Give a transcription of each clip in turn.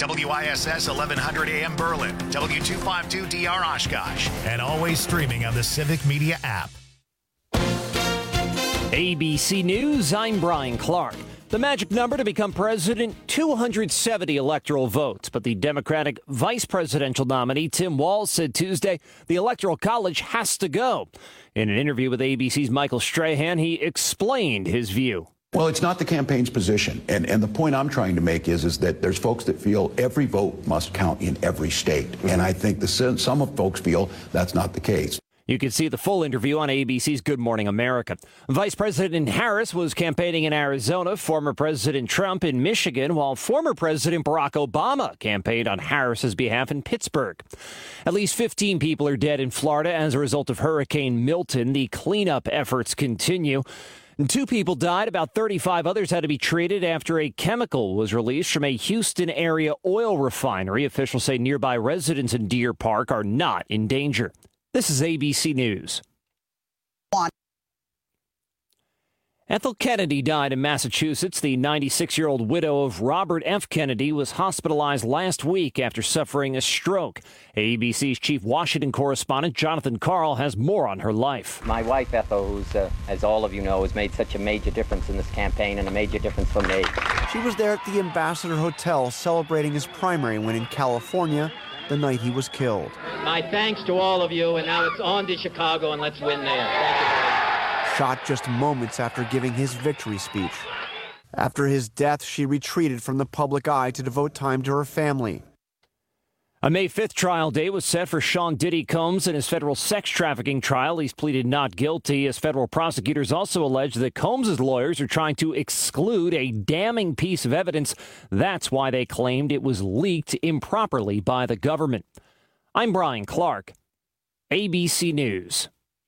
WISS 1100 AM Berlin, W252DR Oshkosh, and always streaming on the Civic Media app. ABC News, I'm Brian Clark. The magic number to become president, 270 electoral votes. But the Democratic vice presidential nominee, Tim Walz, said Tuesday the Electoral College has to go. In an interview with ABC's Michael Strahan, he explained his view. Well, it's not the campaign's position. And the point I'm trying to make is that there's folks that feel every vote must count in every state. And I think some of folks feel that's not the case. You can see the full interview on ABC's Good Morning America. Vice President Harris was campaigning in Arizona, former President Trump in Michigan, while former President Barack Obama campaigned on Harris's behalf in Pittsburgh. At least 15 people are dead in Florida as a result of Hurricane Milton. The cleanup efforts continue. 2 people died. About 35 others had to be treated after a chemical was released from a Houston area oil refinery. Officials say nearby residents in Deer Park are not in danger. This is ABC News. Ethel Kennedy died in Massachusetts. The 96-year-old widow of Robert F. Kennedy was hospitalized last week after suffering a stroke. ABC's chief Washington correspondent Jonathan Karl has more on her life. My wife, Ethel, who's, as all of you know, has made such a major difference in this campaign and a major difference for me. She was there at the Ambassador Hotel celebrating his primary win in California the night he was killed. My thanks to all of you, and now it's on to Chicago, and let's win there. Thank you very much. Shot just moments after giving his victory speech. After his death, she retreated from the public eye to devote time to her family. A May 5th trial date was set for Sean Diddy Combs in his federal sex trafficking trial. He's pleaded not guilty, as federal prosecutors also allege that Combs' lawyers are trying to exclude a damning piece of evidence. That's why they claimed it was leaked improperly by the government. I'm Brian Clark, ABC News.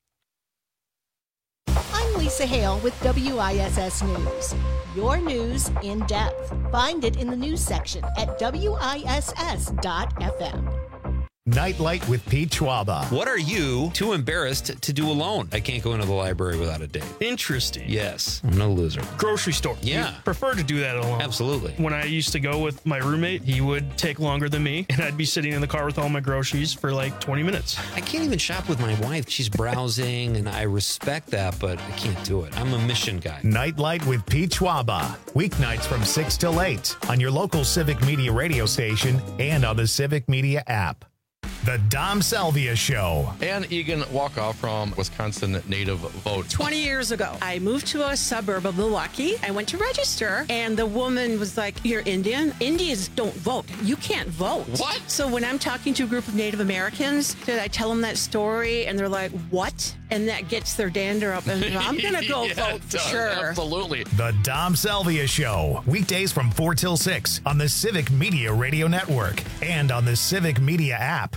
I'm Lisa Hale with WISS News. Your news in depth. Find it in the news section at WISS.FM. Nightlight with Pete Schwaba. What are you too embarrassed to do alone? I can't go into the library without a date. Interesting. Yes, I'm no loser. Grocery store. Yeah. You prefer to do that alone. Absolutely. When I used to go with my roommate, he would take longer than me, and I'd be sitting in the car with all my groceries for like 20 minutes. I can't even shop with my wife. She's browsing, and I respect that, but I can't do it. I'm a mission guy. Nightlight with Pete Schwaba. Weeknights from 6 till 8 on your local Civic Media radio station and on the Civic Media app. The Dom Salvia Show. Ann Egan Walkoff from Wisconsin Native Vote. 20 years ago, I moved to a suburb of Milwaukee. I went to register, and the woman was like, "You're Indian? Indians don't vote. You can't vote." What? So when I'm talking to a group of Native Americans, I tell them that story, and they're like, "What?" And that gets their dander up, and I'm going to go vote for sure. Absolutely. The Dom Salvia Show. Weekdays from 4 till 6 on the Civic Media Radio Network and on the Civic Media app.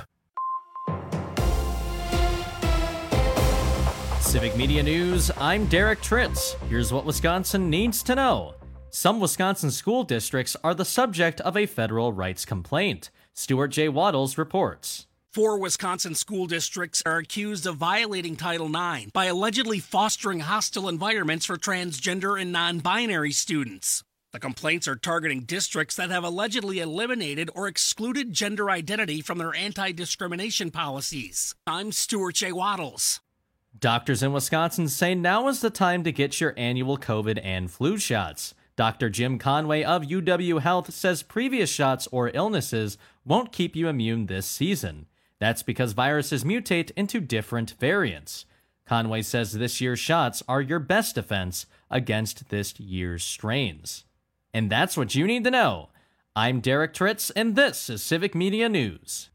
Civic Media News, I'm Derek Tritz. Here's what Wisconsin needs to know. Some Wisconsin school districts are the subject of a federal rights complaint. Stuart J. Waddles reports. 4 Wisconsin school districts are accused of violating Title IX by allegedly fostering hostile environments for transgender and non-binary students. The complaints are targeting districts that have allegedly eliminated or excluded gender identity from their anti-discrimination policies. I'm Stuart J. Waddles. Doctors in Wisconsin say now is the time to get your annual COVID and flu shots. Dr. Jim Conway of UW Health says previous shots or illnesses won't keep you immune this season. That's because viruses mutate into different variants. Conway says this year's shots are your best defense against this year's strains. And that's what you need to know. I'm Derek Tritz, and this is Civic Media News.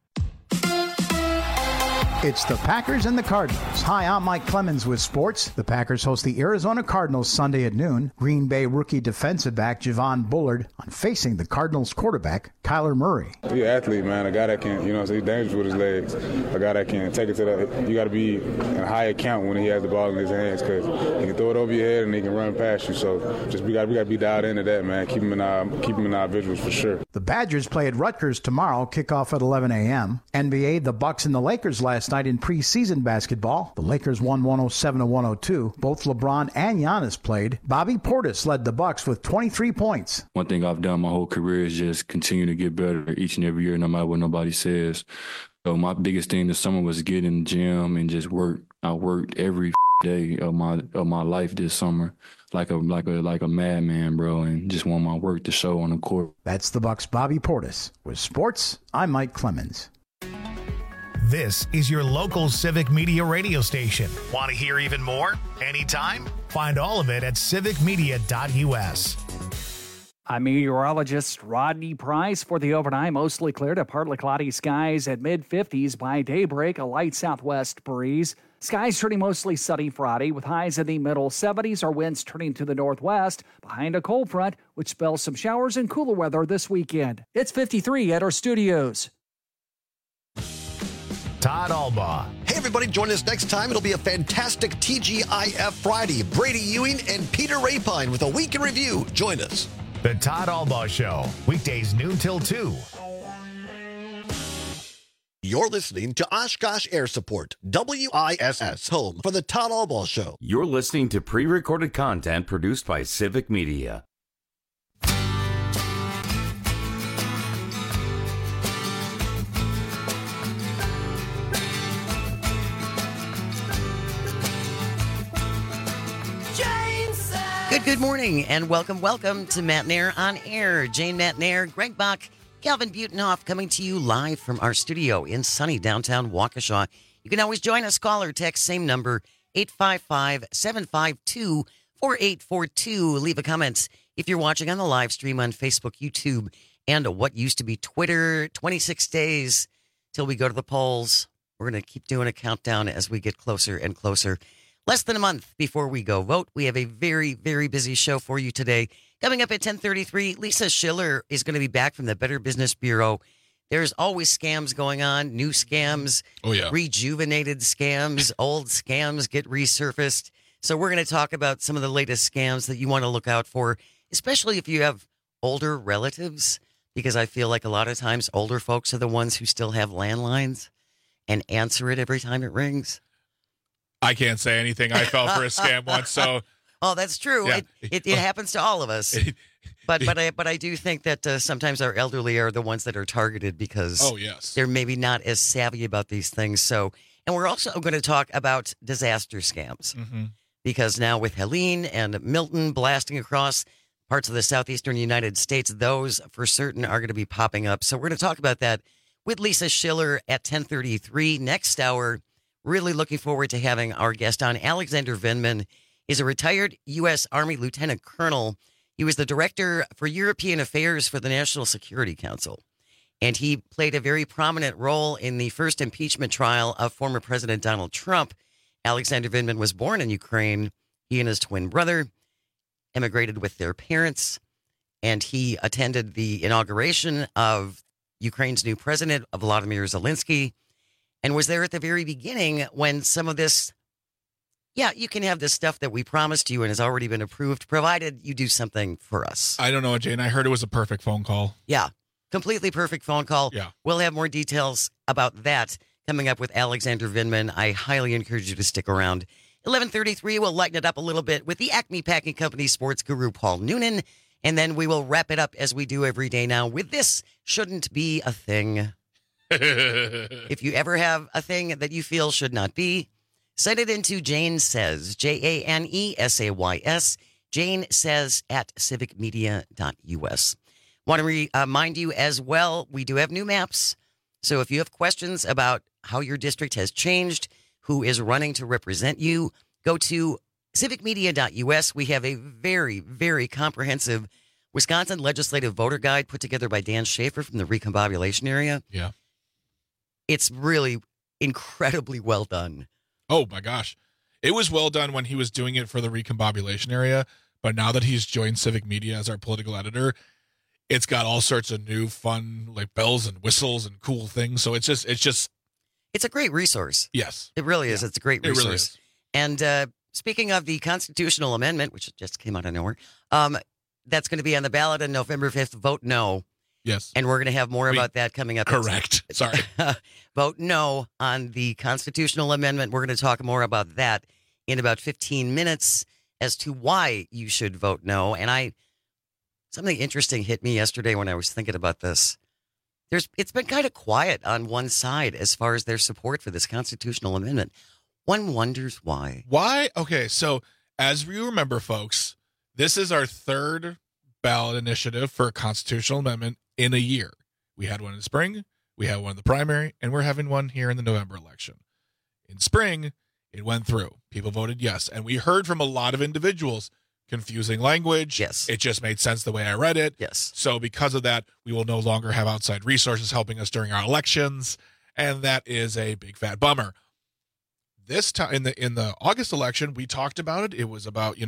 It's the Packers and the Cardinals. Hi, I'm Mike Clemens with sports. The Packers host the Arizona Cardinals Sunday at noon. Green Bay rookie defensive back Javon Bullard on facing the Cardinals quarterback Kyler Murray. He's an athlete, man. A guy that can, he's dangerous with his legs. A guy that can take it to you got to be in a high account when he has the ball in his hands because he can throw it over your head and he can run past you. So we got to be dialed into that, man. Keep him in our visuals for sure. The Badgers play at Rutgers tomorrow. Kickoff at 11 a.m. NBA, the Bucks and the Lakers last night night in preseason basketball. The Lakers won 107-102. Both LeBron and Giannis played. Bobby Portis led the Bucks with 23 points. One thing I've done my whole career is just continue to get better each and every year, no matter what nobody says. So my biggest thing this summer was get in the gym and just work. I worked every day of my life this summer like a madman, bro, and just want my work to show on the court. That's the Bucks' Bobby Portis. With sports, I'm Mike Clemens. This is your local Civic Media radio station. Want to hear even more? Anytime? Find all of it at civicmedia.us. I'm meteorologist Rodney Price. For the overnight, mostly clear to partly cloudy skies at mid-50s. By daybreak, a light southwest breeze. Skies turning mostly sunny Friday with highs in the middle 70s. Our winds turning to the northwest behind a cold front, which spells some showers and cooler weather this weekend. It's 53 at our studios. Todd Albaugh. Hey, everybody, join us next time. It'll be a fantastic TGIF Friday. Brady Ewing and Peter Rapine with a week in review. Join us. The Todd Albaugh Show, weekdays noon till 2. You're listening to Oshkosh Air Support, WISS, home for the Todd Albaugh Show. You're listening to pre-recorded content produced by Civic Media. Good morning, and welcome to Matt Nair on Air. Jane Matt Nair, Greg Bach, Calvin Butenhoff coming to you live from our studio in sunny downtown Waukesha. You can always join us, call or text, same number, 855-752-4842. Leave a comment if you're watching on the live stream on Facebook, YouTube, and what used to be Twitter. 26 days till we go to the polls. We're going to keep doing a countdown as we get closer and closer. Less than a month before we go vote. We have a very, very busy show for you today. Coming up at 10:33, Lisa Schiller is going to be back from the Better Business Bureau. There's always scams going on, new scams, rejuvenated scams, old scams get resurfaced. So we're going to talk about some of the latest scams that you want to look out for, especially if you have older relatives, because I feel like a lot of times older folks are the ones who still have landlines and answer it every time it rings. I can't say anything. I fell for a scam once, so. Oh, that's true. Yeah. It happens to all of us. But I do think that sometimes our elderly are the ones that are targeted because they're maybe not as savvy about these things. So, and we're also going to talk about disaster scams because now with Helene and Milton blasting across parts of the southeastern United States, those for certain are going to be popping up. So we're going to talk about that with Lisa Schiller at 10:33 next hour. Really looking forward to having our guest on. Alexander Vindman is a retired U.S. Army Lieutenant Colonel. He was the Director for European Affairs for the National Security Council. And he played a very prominent role in the first impeachment trial of former President Donald Trump. Alexander Vindman was born in Ukraine. He and his twin brother immigrated with their parents. And he attended the inauguration of Ukraine's new president, Volodymyr Zelensky, and was there at the very beginning when some of this, you can have this stuff that we promised you and has already been approved, provided you do something for us. I don't know, Jane. I heard it was a perfect phone call. Yeah, completely perfect phone call. Yeah. We'll have more details about that coming up with Alexander Vindman. I highly encourage you to stick around. 11:33, we'll lighten it up a little bit with the Acme Packing Company sports guru, Paul Noonan. And then we will wrap it up as we do every day now with This Shouldn't Be a Thing. If you ever have a thing that you feel should not be, send it into Jane Says, JANESAYS, Jane Says at civicmedia.us. Want to remind you as well, we do have new maps. So if you have questions about how your district has changed, who is running to represent you, go to civicmedia.us. We have a very, very comprehensive Wisconsin legislative voter guide put together by Dan Schaefer from the recombobulation area. Yeah. It's really incredibly well done. Oh, my gosh. It was well done when he was doing it for the recombobulation area, but now that he's joined Civic Media as our political editor, it's got all sorts of new fun, like bells and whistles and cool things. So it's a great resource. Yes. It really is. It's a great resource. It really is. And speaking of the constitutional amendment, which just came out of nowhere, that's going to be on the ballot on November 5th. Vote no. Yes. And we're going to have more about that coming up. Correct. Sorry. Vote no on the constitutional amendment. We're going to talk more about that in about 15 minutes as to why you should vote no. And something interesting hit me yesterday when I was thinking about this. It's been kind of quiet on one side as far as their support for this constitutional amendment. One wonders why. Why? Okay, so as you remember, folks, this is our third ballot initiative for a constitutional amendment in a year. We had one in the spring, we had one in the primary, and we're having one here in the November election. In spring, it went through. People voted yes. And we heard from a lot of individuals, confusing language. Yes. It just made sense the way I read it. Yes. So because of that, we will no longer have outside resources helping us during our elections. And that is a big fat bummer. This time in the August election, we talked about it. It was about,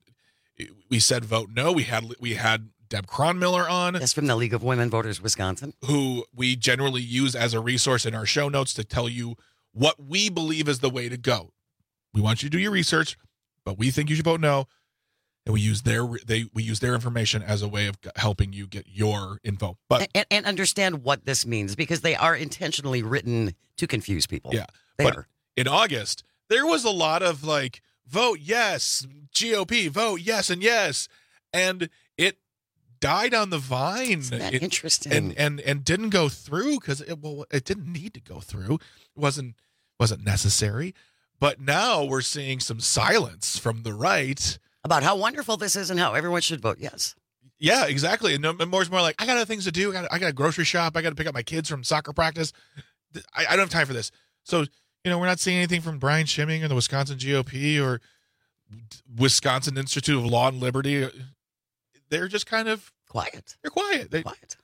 we said vote no. We had Deb Cronmiller on. That's from the League of Women Voters Wisconsin. Who we generally use as a resource in our show notes to tell you what we believe is the way to go. We want you to do your research, but we think you should vote no. And we use their information as a way of helping you get your info. But and understand what this means, because they are intentionally written to confuse people. Yeah. They are. In August, there was a lot of vote yes, GOP, vote yes and yes. And it died on the vine. Isn't that interesting? And didn't go through because it didn't need to go through. It wasn't necessary. But now we're seeing some silence from the right about how wonderful this is and how everyone should vote yes. Yeah, exactly. And more like, I got other things to do. I got a grocery shop. I got to pick up my kids from soccer practice. I don't have time for this. So, we're not seeing anything from Brian Schimming or the Wisconsin GOP or Wisconsin Institute of Law and Liberty. They're just kind of quiet. They're quiet. Quiet.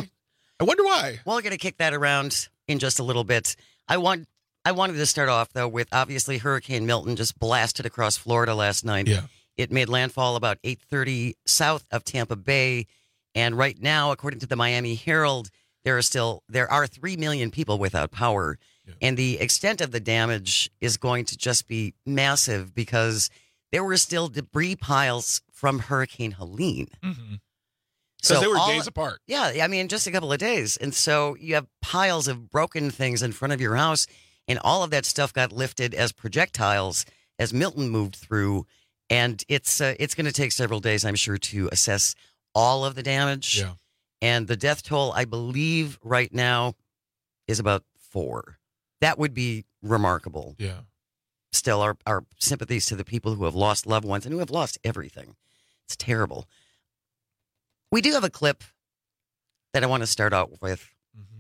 I wonder why. Well, we're going to kick that around in just a little bit. I wanted to start off, though, with obviously Hurricane Milton just blasted across Florida last night. Yeah. It made landfall about 8:30 south of Tampa Bay. And right now, according to the Miami Herald, there are 3 million people without power. Yeah. And the extent of the damage is going to just be massive because there were still debris piles from Hurricane Helene. Mm-hmm. Because they were days apart. Yeah, I mean, just a couple of days. And so you have piles of broken things in front of your house, and all of that stuff got lifted as projectiles as Milton moved through. And it's going to take several days, I'm sure, to assess all of the damage. Yeah. And the death toll, I believe, right now is about 4. That would be remarkable. Yeah. Still, our sympathies to the people who have lost loved ones and who have lost everything. It's terrible. We do have a clip that I want to start out with. Mm-hmm.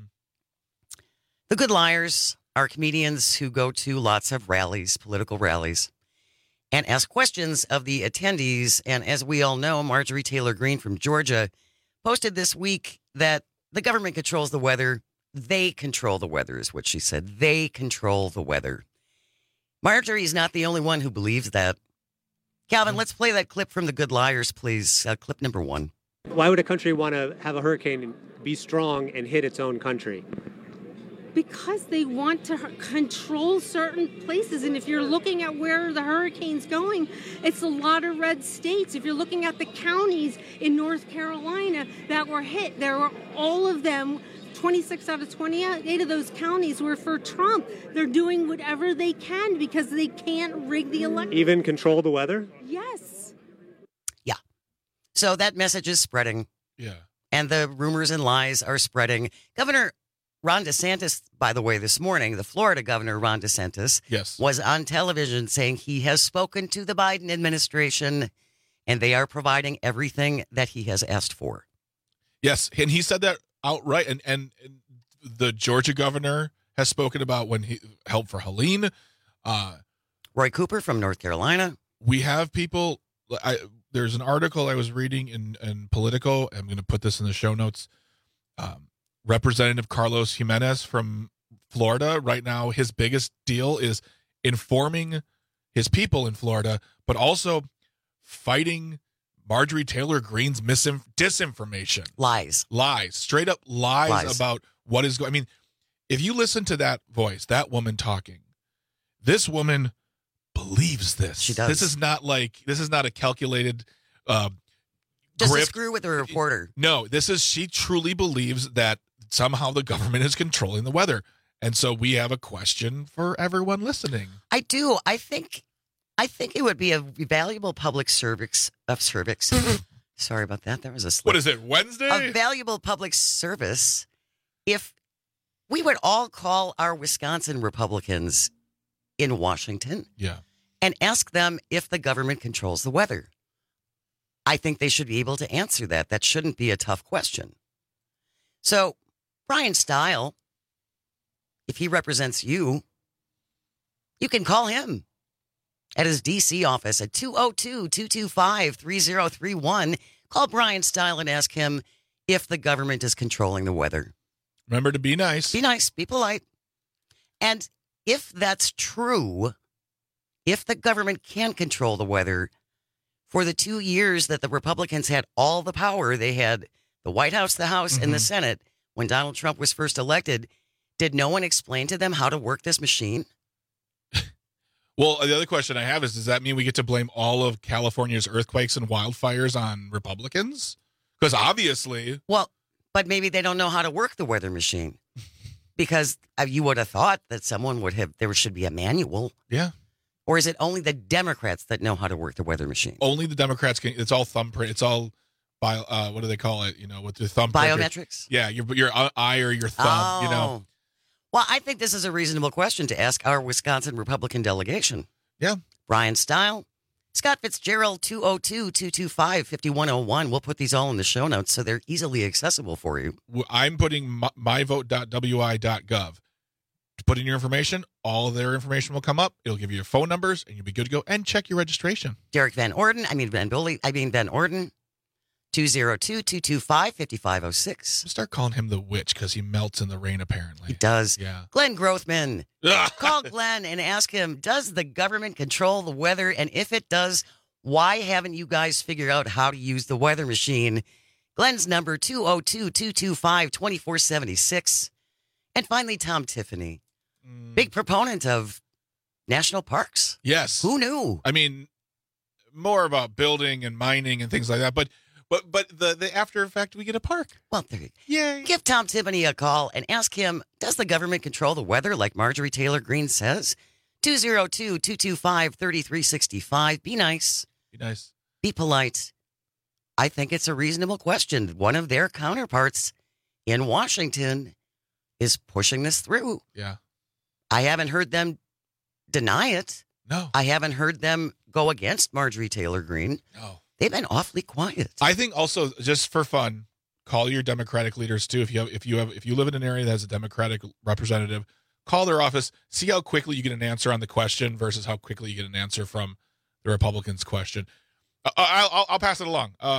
The Good Liars are comedians who go to lots of rallies, political rallies, and ask questions of the attendees. And as we all know, Marjorie Taylor Greene from Georgia posted this week that the government controls the weather. They control the weather is what she said. They control the weather. Marjorie is not the only one who believes that. Calvin, let's play that clip from the Good Liars, please. Clip number 1. Why would a country want to have a hurricane be strong and hit its own country? Because they want to control certain places. And if you're looking at where the hurricane's going, it's a lot of red states. If you're looking at the counties in North Carolina that were hit, there were all of them, 26 out of 28 of those counties were for Trump. They're doing whatever they can because they can't rig the election. Even control the weather? Yes. Yeah. So that message is spreading. Yeah. And the rumors and lies are spreading. Governor Ron DeSantis, by the way, this morning, the Florida governor, Ron DeSantis, yes, was on television saying he has spoken to the Biden administration and they are providing everything that he has asked for. Yes, and he said that outright. And the Georgia governor has spoken about when he helped for Helene. Roy Cooper from North Carolina. We have people. There's an article I was reading in Politico. I'm going to put this in the show notes. Representative Carlos Jimenez from Florida right now, his biggest deal is informing his people in Florida, but also fighting Marjorie Taylor Greene's disinformation. Lies. Straight up lies about what is going. I mean, if you listen to that voice, that woman talking, this woman believes this. She does. This is not a calculated Just to screw with the reporter. No, she truly believes that somehow the government is controlling the weather. And so we have a question for everyone listening. I do. I think it would be a valuable public service. Sorry about that. There was a slip. What is it, Wednesday? A valuable public service if we would all call our Wisconsin Republicans in Washington and ask them if the government controls the weather. I think they should be able to answer that. That shouldn't be a tough question. So, Brian Stile, if he represents you, you can call him at his D.C. office at 202-225-3031. Call Brian Stile and ask him if the government is controlling the weather. Remember to be nice. Be nice. Be polite. And if that's true, if the government can control the weather, for the 2 years that the Republicans had all the power, they had the White House, the House, and the Senate, when Donald Trump was first elected, did no one explain to them how to work this machine? Well, the other question I have is, does that mean we get to blame all of California's earthquakes and wildfires on Republicans? Because obviously... Well, but maybe they don't know how to work the weather machine. Because you would have thought that someone would have, there should be a manual. Yeah. Or is it only the Democrats that know how to work the weather machine? Only the Democrats can. It's all thumbprint. It's all, what do they call it? With your thumbprint. Biometrics? Yeah, your eye or your thumb, Well, I think this is a reasonable question to ask our Wisconsin Republican delegation. Yeah. Brian Stile, Scott Fitzgerald, 202-225-5101. We'll put these all in the show notes so they're easily accessible for you. I'm putting myvote.wi.gov. Put in your information, all of their information will come up. It'll give you your phone numbers, and you'll be good to go. And check your registration. Van Orden, 202-225-5506. Start calling him the witch because he melts in the rain, apparently. He does. Yeah. Glenn Grothman. Call Glenn and ask him, does the government control the weather? And if it does, why haven't you guys figured out how to use the weather machine? Glenn's number, 202-225-2476. And finally, Tom Tiffany. Big proponent of national parks. Yes. Who knew? I mean, more about building and mining and things like that. But the after effect, we get a park. Well, there you go. Yay. Give Tom Tiffany a call and ask him, does the government control the weather like Marjorie Taylor Greene says? 202-225-3365. Be nice. Be nice. Be polite. I think it's a reasonable question. One of their counterparts in Washington is pushing this through. Yeah. I haven't heard them deny it. No. I haven't heard them go against Marjorie Taylor Greene. No. They've been awfully quiet. I think also, just for fun, call your Democratic leaders too. If you live in an area that has a Democratic representative, call their office, see how quickly you get an answer on the question versus how quickly you get an answer from the Republicans' question. I'll pass it along. I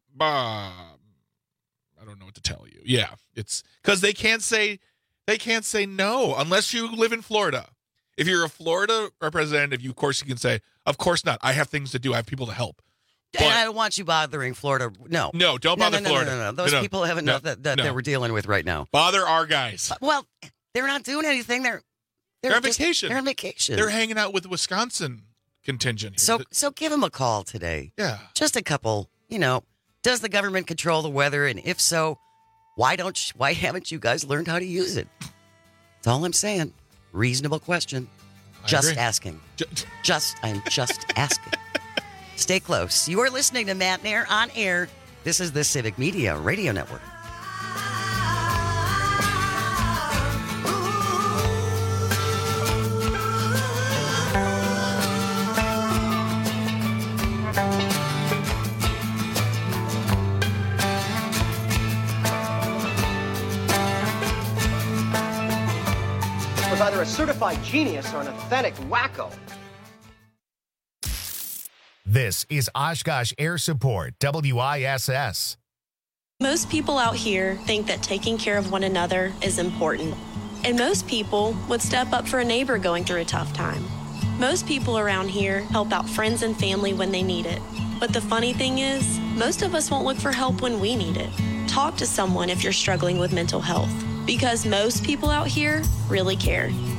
don't know what to tell you. Yeah, it's because they can't say no unless you live in Florida. If you're a Florida representative, you can say, of course not. I have things to do. I have people to help. And I don't want you bothering Florida. No, don't bother Florida. No. Those people have enough that we're dealing with right now. Bother our guys. Well, they're not doing anything. They're on vacation. They're on vacation. They're hanging out with the Wisconsin contingent here. So give them a call today. Yeah, just a couple. Does the government control the weather? And if so, why haven't you guys learned how to use it? That's all I'm saying. Reasonable question. Just asking. I'm just asking. Stay close. You are listening to Matt Nair on air. This is the Civic Media Radio Network. Was either a certified genius or an authentic wacko. This is Oshkosh Air Support, WISS. Most people out here think that taking care of one another is important. And most people would step up for a neighbor going through a tough time. Most people around here help out friends and family when they need it. But the funny thing is, most of us won't look for help when we need it. Talk to someone if you're struggling with mental health, because most people out here really care.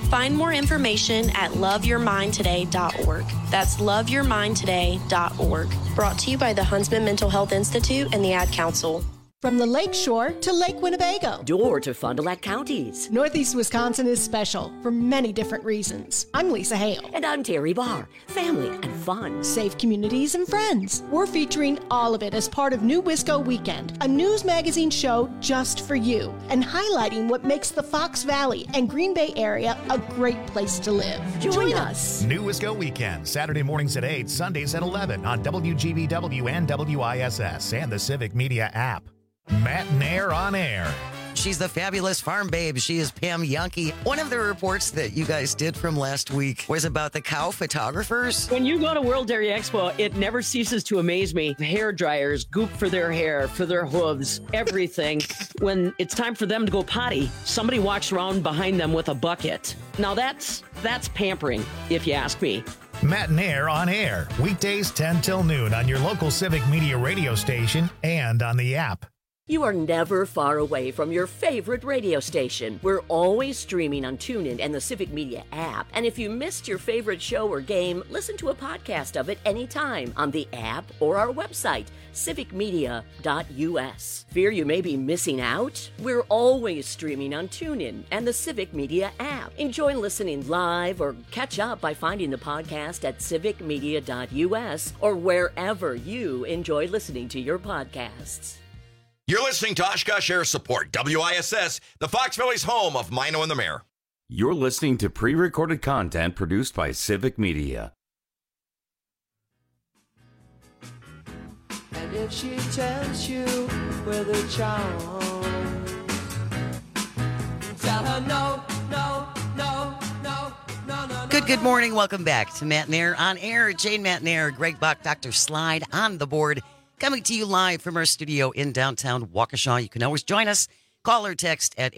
Find more information at loveyourmindtoday.org. That's loveyourmindtoday.org. Brought to you by the Huntsman Mental Health Institute and the Ad Council. From the Lake Shore to Lake Winnebago. Door to Fond du Lac counties. Northeast Wisconsin is special for many different reasons. I'm Lisa Hale. And I'm Terry Barr. Family and fun. Safe communities and friends. We're featuring all of it as part of New Wisco Weekend, a news magazine show just for you, and highlighting what makes the Fox Valley and Green Bay area a great place to live. Join us. New Wisco Weekend, Saturday mornings at 8, Sundays at 11 on WGBW and WISS and the Civic Media app. Matt Nair on air. She's the fabulous farm babe. She is Pam Yankee. One of the reports that you guys did from last week was about the cow photographers. When you go to World Dairy Expo, it never ceases to amaze me. Hair dryers, goop for their hair, for their hooves, everything. When it's time for them to go potty, somebody walks around behind them with a bucket. Now that's pampering, if you ask me. Matt Nair on air, weekdays 10 till noon on your local Civic Media radio station and on the app. You are never far away from your favorite radio station. We're always streaming on TuneIn and the Civic Media app. And if you missed your favorite show or game, listen to a podcast of it anytime on the app or our website, civicmedia.us. Fear you may be missing out? We're always streaming on TuneIn and the Civic Media app. Enjoy listening live or catch up by finding the podcast at civicmedia.us or wherever you enjoy listening to your podcasts. You're listening to Oshkosh Air Support, WISS, the Fox Valley's home of Mino and the Mayor. You're listening to pre-recorded content produced by Civic Media. And if she tells you where the charm, tell her no. Good morning. Welcome back to Matt Nair on air. Jane Matt Nair, Greg Buck, Dr. Slide on the board. Coming to you live from our studio in downtown Waukesha. You can always join us. Call or text at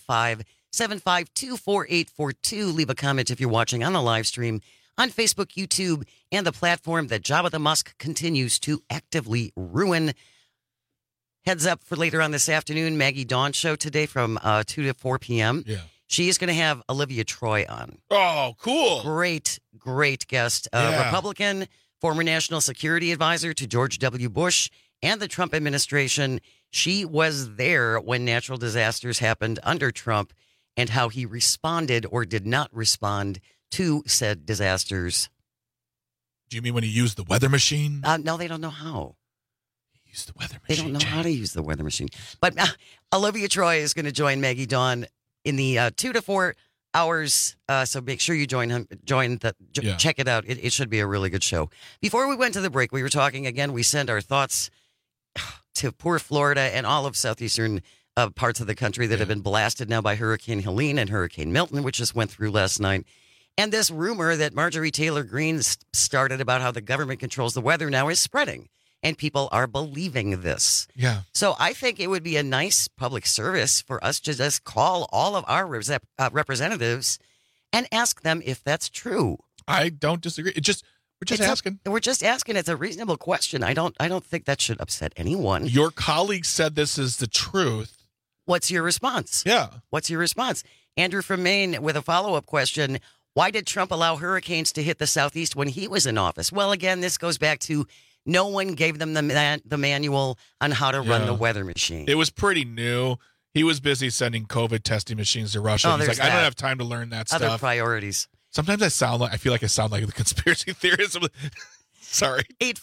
855-752-4842. Leave a comment if you're watching on the live stream on Facebook, YouTube, and the platform that Jabba the Musk continues to actively ruin. Heads up for later on this afternoon, Maggie Dawn show today from 2 to 4 p.m. Yeah. She is going to have Olivia Troy on. Oh, cool. Great guest. Republican, former national security advisor to George W. Bush and the Trump administration. She was there when natural disasters happened under Trump and how he responded or did not respond to said disasters. Do you mean when he used the weather machine? No, they don't know how. He used the weather machine. They don't know how to use the weather machine. But Olivia Troy is going to join Maggie Dawn in the 2 to 4 hours. So make sure you check it out. It should be a really good show. Before we went to the break, we were talking again. We send our thoughts to poor Florida and all of southeastern parts of the country that have been blasted now by Hurricane Helene and Hurricane Milton, which just went through last night. And this rumor that Marjorie Taylor Greene started about how the government controls the weather now is spreading. And people are believing this. Yeah. So I think it would be a nice public service for us to just call all of our representatives and ask them if that's true. I don't disagree. We're just asking. We're just asking. It's a reasonable question. I don't think that should upset anyone. Your colleague said this is the truth. What's your response? Yeah. What's your response? Andrew from Maine with a follow-up question. Why did Trump allow hurricanes to hit the Southeast when he was in office? Well, again, this goes back to no one gave them the manual on how to run the weather machine. It was pretty new. He was busy sending COVID testing machines to Russia. He's like, I don't have time to learn that stuff. Other priorities. Sometimes I feel like I sound like the conspiracy theorist. Sorry.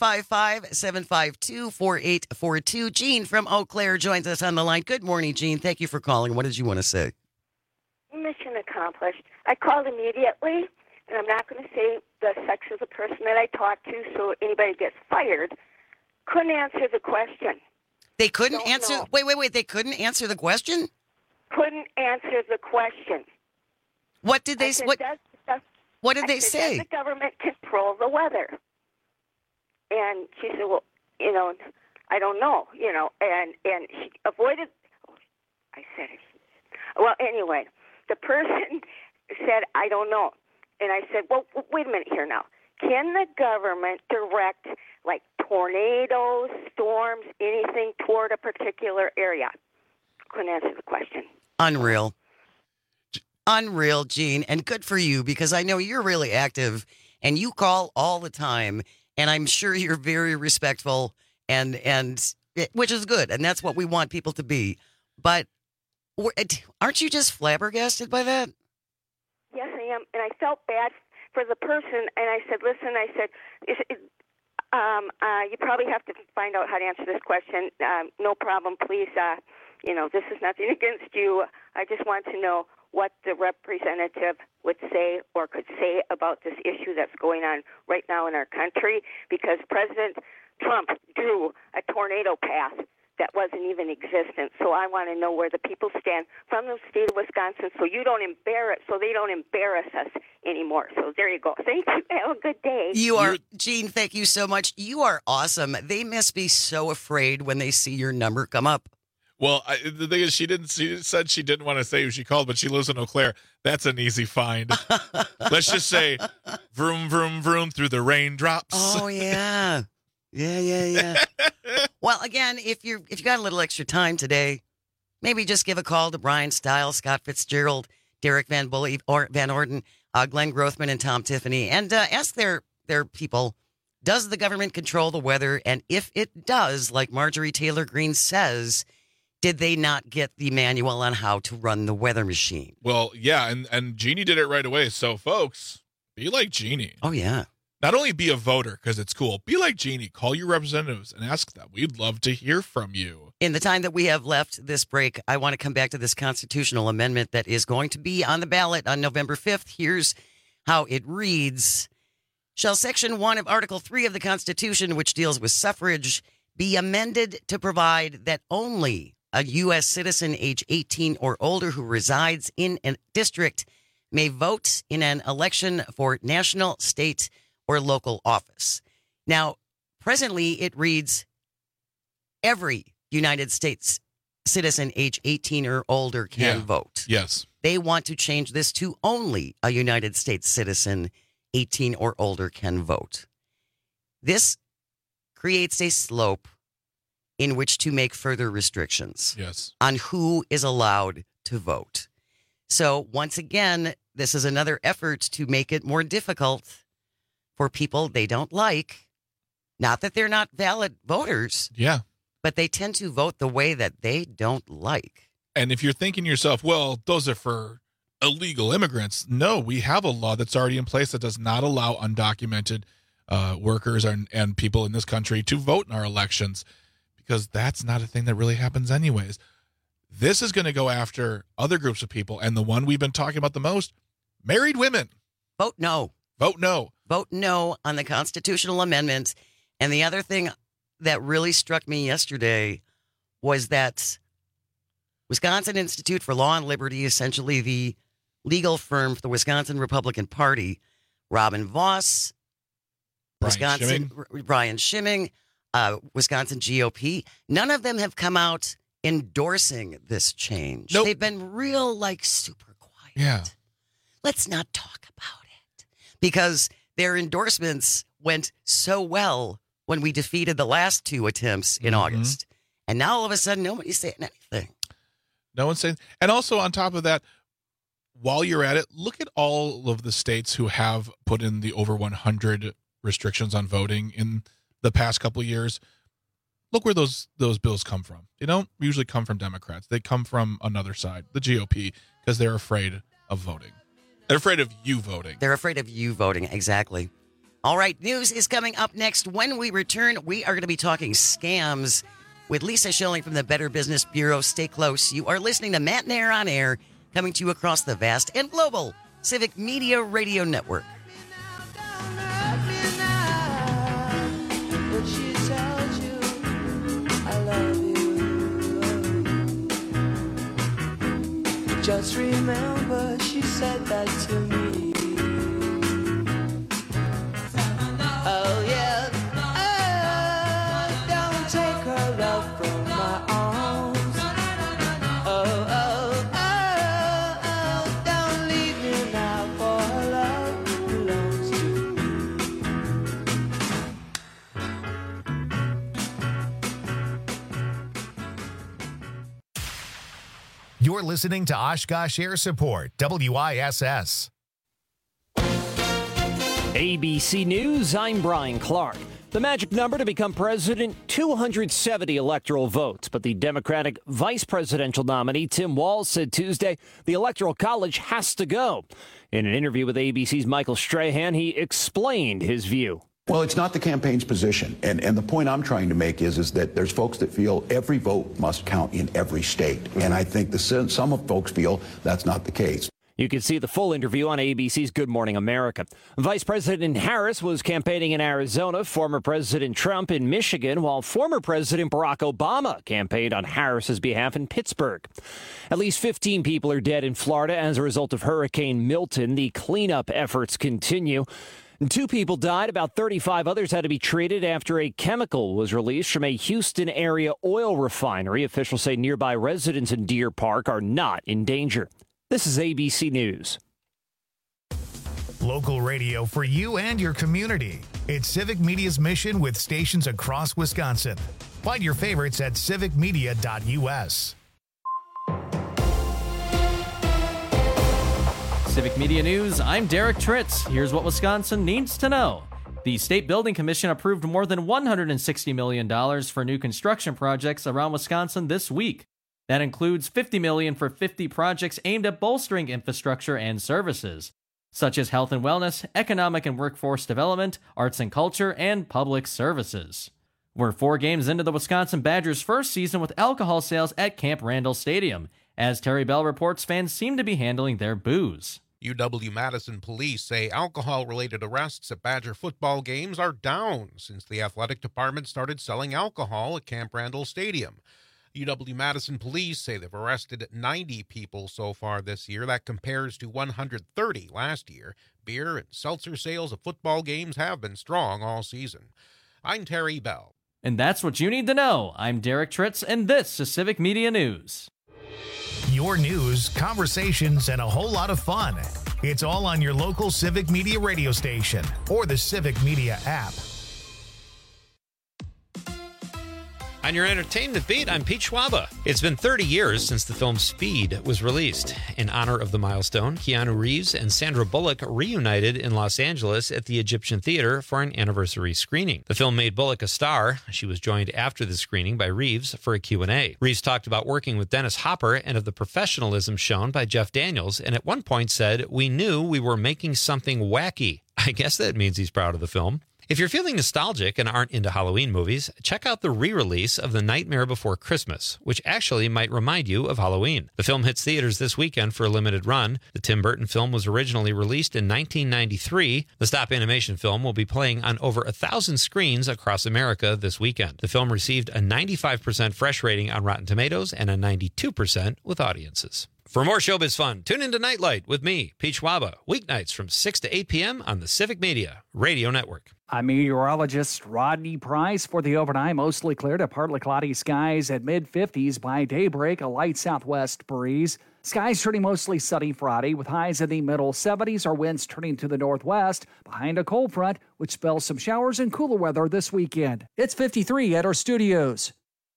855-752-4842. Jean from Eau Claire joins us on the line. Good morning, Jean. Thank you for calling. What did you want to say? Mission accomplished. I called immediately, and I'm not going to say the sex of the person that I talked to so anybody gets fired. Couldn't answer the question. They couldn't answer? Wait. They couldn't answer the question? Couldn't answer the question. What did they say? What did they say? Does the government control the weather? And she said, well, I don't know, and she avoided. I said it. Well, anyway, the person said, I don't know. And I said, well, wait a minute here now. Can the government direct, like, tornadoes, storms, anything toward a particular area? Couldn't answer the question. Unreal. Unreal, Gene, and good for you because I know you're really active and you call all the time, and I'm sure you're very respectful and which is good, and that's what we want people to be. But aren't you just flabbergasted by that? Yes, I am, and I felt bad for the person, and I said, listen, I said, you probably have to find out how to answer this question. No problem, please. This is nothing against you. I just want to know what the representative would say or could say about this issue that's going on right now in our country, because President Trump drew a tornado path that wasn't even existent. So I want to know where the people stand from the state of Wisconsin so they don't embarrass us anymore. So there you go. Thank you. Have a good day. Gene, thank you so much. You are awesome. They must be so afraid when they see your number come up. Well, the thing is, she said she didn't want to say who she called, but she lives in Eau Claire. That's an easy find. Let's just say, vroom, vroom, vroom through the raindrops. Oh, yeah. Yeah. Well, again, if you got a little extra time today, maybe just give a call to Brian Stiles, Scott Fitzgerald, Derek Van Bully, or Van Orden, Glenn Grothman, and Tom Tiffany, and ask their people, does the government control the weather? And if it does, like Marjorie Taylor Greene says, did they not get the manual on how to run the weather machine? Well, yeah, and Jeannie did it right away. So, folks, be like Jeannie. Oh, yeah. Not only be a voter because it's cool, be like Jeannie. Call your representatives and ask them. We'd love to hear from you. In the time that we have left this break, I want to come back to this constitutional amendment that is going to be on the ballot on November 5th. Here's how it reads. Shall Section 1 of Article 3 of the Constitution, which deals with suffrage, be amended to provide that only a U.S. citizen age 18 or older who resides in a district may vote in an election for national, state, or local office. Now, presently it reads every United States citizen age 18 or older can vote. Yes. They want to change this to only a United States citizen 18 or older can vote. This creates a slope in which to make further restrictions on who is allowed to vote. So once again, this is another effort to make it more difficult for people they don't like. Not that they're not valid voters. Yeah. But they tend to vote the way that they don't like. And if you're thinking to yourself, well, those are for illegal immigrants. No, we have a law that's already in place that does not allow undocumented workers and people in this country to vote in our elections, because that's not a thing that really happens anyways. This is going to go after other groups of people. And the one we've been talking about the most, married women. Vote no. Vote no. Vote no on the constitutional amendment. And the other thing that really struck me yesterday was that Wisconsin Institute for Law and Liberty, essentially the legal firm for the Wisconsin Republican Party, Robin Voss, Brian Schimming, Wisconsin GOP, none of them have come out endorsing this change. Nope. They've been real, super quiet. Yeah. Let's not talk about it. Because their endorsements went so well when we defeated the last two attempts in August. And now all of a sudden, nobody's saying anything. No one's saying. And also on top of that, while you're at it, look at all of the states who have put in the over 100 restrictions on voting in the past couple of years. Look where those bills come from. They don't usually come from Democrats. They come from another side, the GOP, because they're afraid of voting. They're afraid of you voting. They're afraid of you voting, exactly. All right, news is coming up next. When we return, we are going to be talking scams with Lisa Schilling from the Better Business Bureau. Stay close. You are listening to Matt Nair on Air, coming to you across the vast and global Civic Media Radio Network. Just remember she said that to me. Oh yeah, don't take her love from my arms. Oh, don't leave me now, for her love belongs to me. You're listening to Oshkosh Air Support, WISS. ABC News, I'm Brian Clark. The magic number to become president, 270 electoral votes. But the Democratic vice presidential nominee, Tim Walz, said Tuesday the Electoral College has to go. In an interview with ABC's Michael Strahan, he explained his view. Well, it's not the campaign's position. And the point I'm trying to make is that there's folks that feel every vote must count in every state. And I think some of folks feel that's not the case. You can see the full interview on ABC's Good Morning America. Vice President Harris was campaigning in Arizona, former President Trump in Michigan, while former President Barack Obama campaigned on Harris's behalf in Pittsburgh. At least 15 people are dead in Florida as a result of Hurricane Milton. The cleanup efforts continue. 2 people died. About 35 others had to be treated after a chemical was released from a Houston area oil refinery. Officials say nearby residents in Deer Park are not in danger. This is ABC News. Local radio for you and your community. It's Civic Media's mission with stations across Wisconsin. Find your favorites at civicmedia.us. Civic Media News, I'm Derek Tritz. Here's what Wisconsin needs to know. The State Building Commission approved more than $160 million for new construction projects around Wisconsin this week. That includes $50 million for 50 projects aimed at bolstering infrastructure and services, such as health and wellness, economic and workforce development, arts and culture, and public services. We're 4 games into the Wisconsin Badgers' first season with alcohol sales at Camp Randall Stadium. As Terry Bell reports, fans seem to be handling their booze. UW-Madison police say alcohol-related arrests at Badger football games are down since the athletic department started selling alcohol at Camp Randall Stadium. UW-Madison police say they've arrested 90 people so far this year. That compares to 130 last year. Beer and seltzer sales at football games have been strong all season. I'm Terry Bell. And that's what you need to know. I'm Derek Tritz, and this is Civic Media News. Your news, conversations, and a whole lot of fun. It's all on your local Civic Media radio station or the Civic Media app. On your entertainment beat, I'm Pete Schwaba. It's been 30 years since the film Speed was released. In honor of the milestone, Keanu Reeves and Sandra Bullock reunited in Los Angeles at the Egyptian Theater for an anniversary screening. The film made Bullock a star. She was joined after the screening by Reeves for a Q&A. Reeves talked about working with Dennis Hopper and of the professionalism shown by Jeff Daniels, and at one point said, "We knew we were making something wacky." I guess that means he's proud of the film. If you're feeling nostalgic and aren't into Halloween movies, check out the re-release of The Nightmare Before Christmas, which actually might remind you of Halloween. The film hits theaters this weekend for a limited run. The Tim Burton film was originally released in 1993. The stop animation film will be playing on over 1,000 screens across America this weekend. The film received a 95% fresh rating on Rotten Tomatoes and a 92% with audiences. For more showbiz fun, tune into Nightlight with me, Pete Schwaba, weeknights from 6 to 8 p.m. on the Civic Media Radio Network. I'm meteorologist Rodney Price. For the overnight, mostly clear to partly cloudy skies at mid-50s. By daybreak, a light southwest breeze. Skies turning mostly sunny Friday with highs in the middle 70s. Our winds turning to the northwest behind a cold front, which spells some showers and cooler weather this weekend. It's 53 at our studios.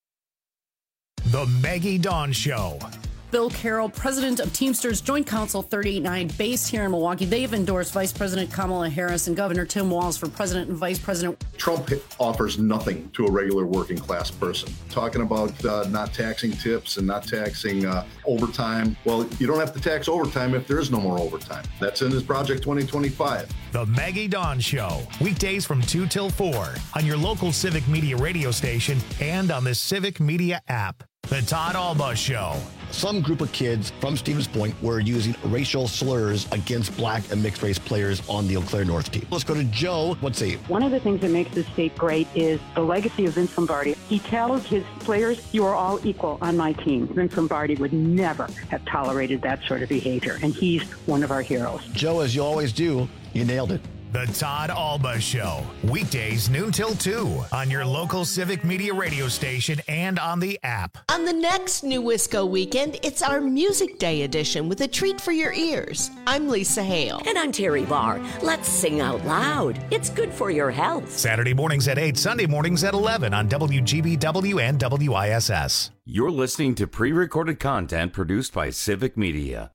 The Maggie Dawn Show. Bill Carroll, president of Teamsters Joint Council 389, based here in Milwaukee. They've endorsed Vice President Kamala Harris and Governor Tim Walz for president and vice president. Trump offers nothing to a regular working class person. Talking about not taxing tips and not taxing overtime. Well, you don't have to tax overtime if there is no more overtime. That's in his Project 2025. The Maggie Dawn Show, weekdays from 2 till 4 on your local Civic Media radio station and on the Civic Media app. The Todd Alba Show. Some group of kids from Stevens Point were using racial slurs against black and mixed race players on the Eau Claire North team. Let's go to Joe. What's he? One of the things that makes this state great is the legacy of Vince Lombardi. He tells his players, you are all equal on my team. Vince Lombardi would never have tolerated that sort of behavior, and he's one of our heroes. Joe, as you always do, you nailed it. The Todd Alba Show, weekdays noon till 2 on your local Civic Media radio station and on the app. On the next New Wisco weekend, it's our Music Day edition with a treat for your ears. I'm Lisa Hale. And I'm Terry Barr. Let's sing out loud. It's good for your health. Saturday mornings at 8, Sunday mornings at 11 on WGBW and WISS. You're listening to pre-recorded content produced by Civic Media.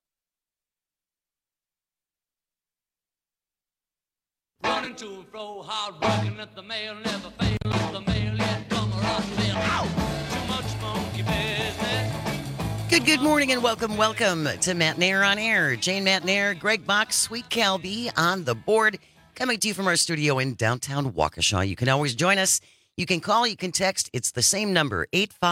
Running to and fro, hard working at the mail, never fail at the mail, yet come around the bill. Too much monkey business. Good morning and welcome to Matt Nair on Air. Jane Matt Nair, Greg Box, Sweet Calby on the board, coming to you from our studio in downtown Waukesha. You can always join us. You can call, you can text. It's the same number,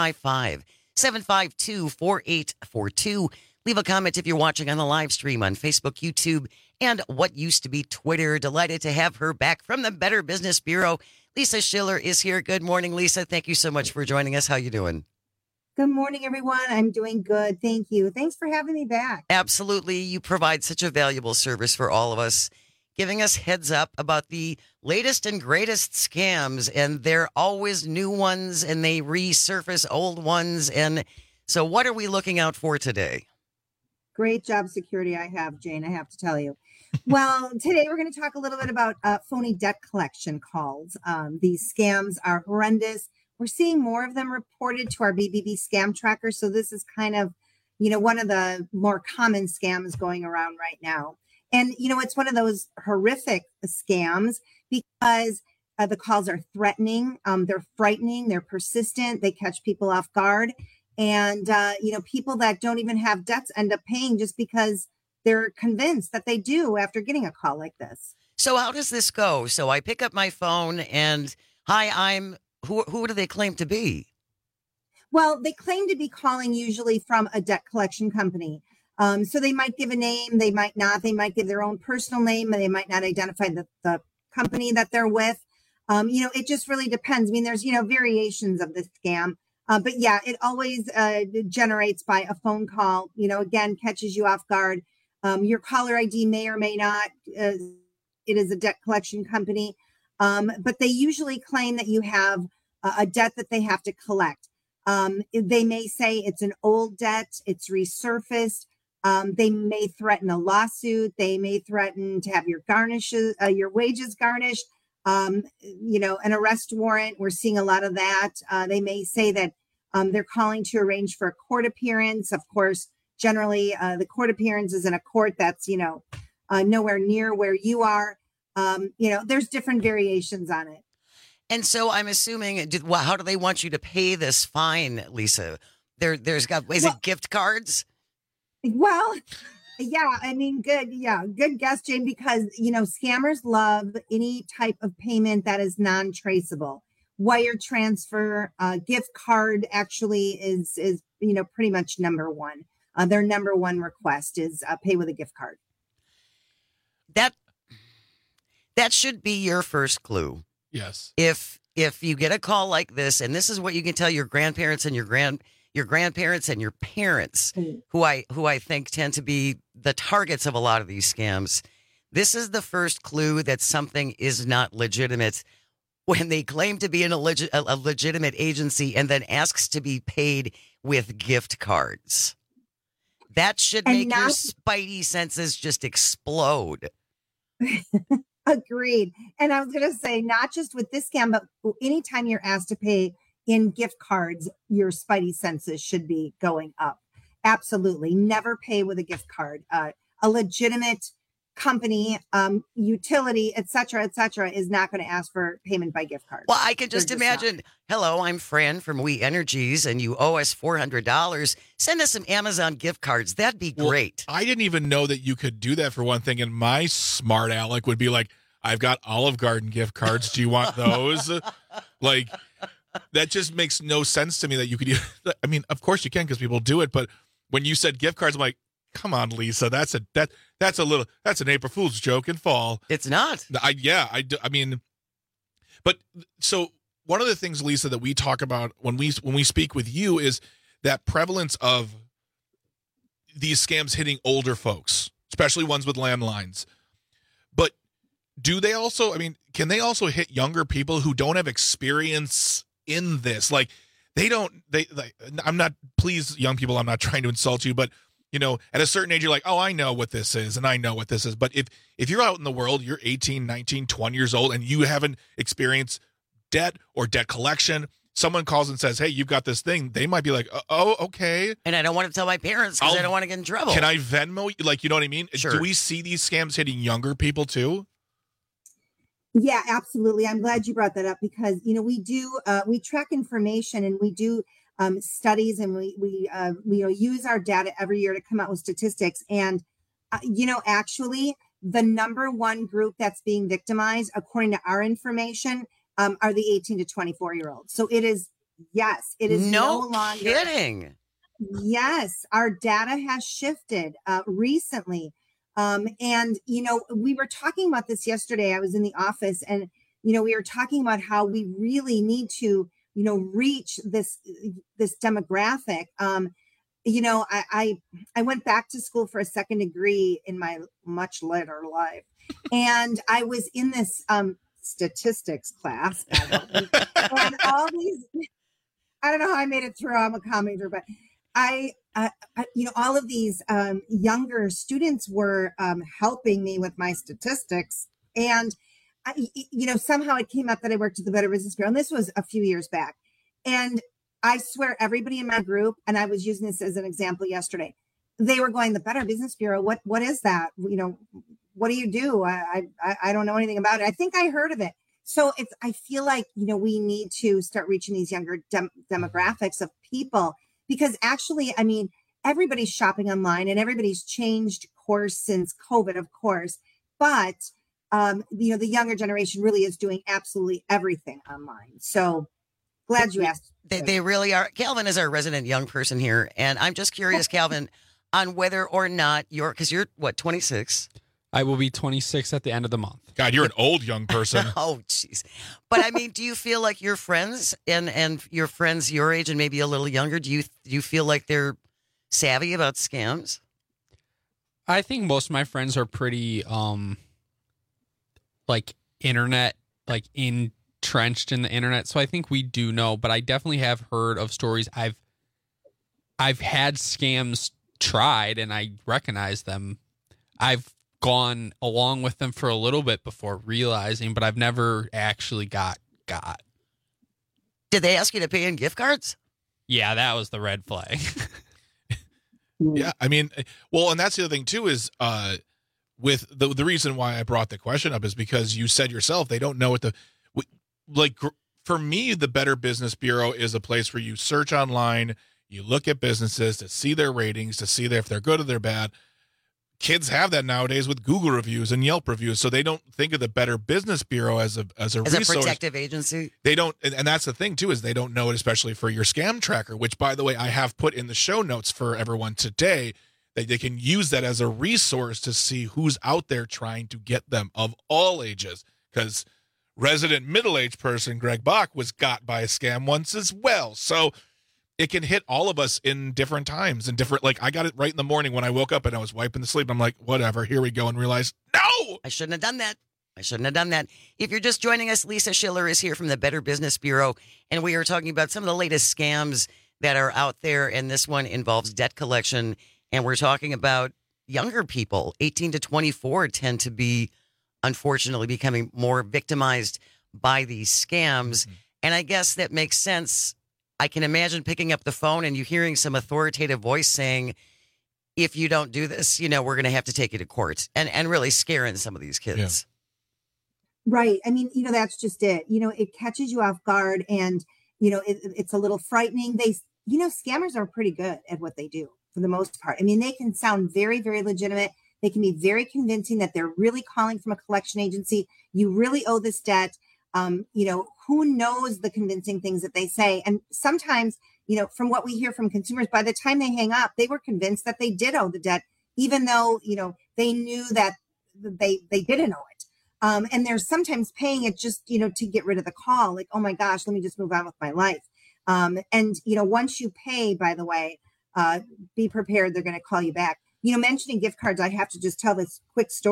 855-752-4842. Leave a comment if you're watching on the live stream on Facebook, YouTube, and what used to be Twitter. Delighted to have her back from the Better Business Bureau. Lisa Schiller is here. Good morning, Lisa. Thank you so much for joining us. How you doing? Good morning, everyone. I'm doing good. Thank you. Thanks for having me back. Absolutely. You provide such a valuable service for all of us, giving us heads up about the latest and greatest scams. And they're always new ones, and they resurface old ones. And so what are we looking out for today? Great job security I have, Jane, I have to tell you. Well, today we're going to talk a little bit about phony debt collection calls. These scams are horrendous. We're seeing more of them reported to our BBB scam tracker. So this is kind of, one of the more common scams going around right now. And, it's one of those horrific scams because the calls are threatening. They're frightening. They're persistent. They catch people off guard. And, people that don't even have debts end up paying just because they're convinced that they do after getting a call like this. So how does this go? So I pick up my phone and, hi, who do they claim to be? Well, they claim to be calling usually from a debt collection company. So they might give a name, they might not. They might give their own personal name, and they might not identify the company that they're with. It just really depends. I mean, there's, variations of this scam. But yeah, it always generates by a phone call, again, catches you off guard. Your caller ID may or may not. It is a debt collection company. But they usually claim that you have a debt that they have to collect. They may say it's an old debt. It's resurfaced. They may threaten a lawsuit. They may threaten to have your wages garnished. An arrest warrant. We're seeing a lot of that. They may say that they're calling to arrange for a court appearance. Of course, generally, the court appearance is in a court that's, nowhere near where you are. There's different variations on it. And so I'm assuming, how do they want you to pay this fine, Lisa? Is it gift cards? Well, yeah, I mean, good. Yeah, good guess, Jane, because, scammers love any type of payment that is non-traceable. Wire transfer, gift card actually is pretty much number one. Their number one request is pay with a gift card. That should be your first clue. Yes. If you get a call like this, and this is what you can tell your grandparents and your grandparents and your parents, who I think tend to be the targets of a lot of these scams. This is the first clue that something is not legitimate when they claim to be a legitimate agency and then asks to be paid with gift cards. That should make your spidey senses just explode. Agreed. And I was going to say, not just with this scam, but anytime you're asked to pay in gift cards, your spidey senses should be going up. Absolutely. Never pay with a gift card. A legitimate company, utility, et cetera, is not going to ask for payment by gift card. Well, I can just imagine, hello, I'm Fran from We Energies, and you owe us $400. Send us some Amazon gift cards. That'd be great. I didn't even know that you could do that for one thing, and my smart aleck would be like, I've got Olive Garden gift cards. Do you want those? That just makes no sense to me that you could. I mean, of course you can because people do it, but when you said gift cards, I'm like, come on, Lisa, that's an April Fool's joke in fall. It's not. I mean, but so one of the things, Lisa, that we talk about when we speak with you is that prevalence of these scams hitting older folks, especially ones with landlines. But do they also, I mean, can they also hit younger people who don't have experience in this? Like, I'm not, please, young people, I'm not trying to insult you, but, you know, at a certain age, you're like, oh, I know what this is, and I know what this is. But if you're out in the world, you're 18, 19, 20 years old, and you haven't experienced debt or debt collection, someone calls and says, hey, you've got this thing, they might be like, oh, okay. And I don't want to tell my parents because I don't want to get in trouble. Can I Venmo you? Like, you know what I mean? Sure. Do we see these scams hitting younger people too? Yeah, absolutely. I'm glad you brought that up because, you know, we track information and we do studies and we use our data every year to come out with statistics. And, actually the number one group that's being victimized, according to our information, are the 18 to 24 year olds. So it is no longer kidding. Yes. Our data has shifted recently. And, we were talking about this yesterday. I was in the office and, we were talking about how we really need to, reach this demographic. I went back to school for a second degree in my much later life. And I was in this, statistics class. And all these, I don't know how I made it through. I'm a comm major, but all of these younger students were helping me with my statistics. And, somehow it came up that I worked at the Better Business Bureau. And this was a few years back. And I swear everybody in my group, and I was using this as an example yesterday, they were going, the Better Business Bureau, what is that? What do you do? I don't know anything about it. I think I heard of it. So I feel like, we need to start reaching these younger demographics of people. Because actually, I mean, everybody's shopping online and everybody's changed course since COVID, of course. But, the younger generation really is doing absolutely everything online. So glad you asked. They really are. Calvin is our resident young person here. And I'm just curious, Calvin, on whether or not because you're what, 26? I will be 26 at the end of the month. God, you're an old young person. Oh, jeez. But I mean, do you feel like your friends and your friends your age and maybe a little younger, do you feel like they're savvy about scams? I think most of my friends are pretty internet, entrenched in the internet. So I think we do know, but I definitely have heard of stories. I've had scams tried and I recognize them. I've gone along with them for a little bit before realizing, but I've never actually got. Did they ask you to pay in gift cards? Yeah, that was the red flag. Yeah, I mean, well, and that's the other thing too is with the reason why I brought the question up is because you said yourself they don't know what for me, the Better Business Bureau is a place where you search online, you look at businesses to see their ratings, to see if they're good or they're bad. Kids have that nowadays with Google reviews and Yelp reviews, so they don't think of the Better Business Bureau as a resource. A protective agency. They don't, and that's the thing too, is they don't know it, especially for your scam tracker, which, by the way, I have put in the show notes for everyone today. They can use that as a resource to see who's out there trying to get them of all ages. Because resident middle-aged person Greg Bach was got by a scam once as well, so it can hit all of us in different times and different. Like I got it right in the morning when I woke up and I was wiping the sleep. I'm like, whatever, here we go, and realized, no, I shouldn't have done that. If you're just joining us, Lisa Schiller is here from the Better Business Bureau, and we are talking about some of the latest scams that are out there. And this one involves debt collection, and we're talking about younger people, 18 to 24, tend to be, unfortunately, becoming more victimized by these scams. Mm-hmm. And I guess that makes sense. I can imagine picking up the phone and you hearing some authoritative voice saying, if you don't do this, we're going to have to take you to court, and really scaring some of these kids. Yeah. Right. I mean, that's just it. It catches you off guard and, it's a little frightening. Scammers are pretty good at what they do for the most part. I mean, they can sound very, very legitimate. They can be very convincing that they're really calling from a collection agency. You really owe this debt. Who knows the convincing things that they say. And sometimes, from what we hear from consumers, by the time they hang up, they were convinced that they did owe the debt, even though, they knew that they didn't owe it. And they're sometimes paying it just, to get rid of the call. Like, oh my gosh, let me just move on with my life. And once you pay, by the way, be prepared. They're going to call you back. Mentioning gift cards, I have to just tell this quick story.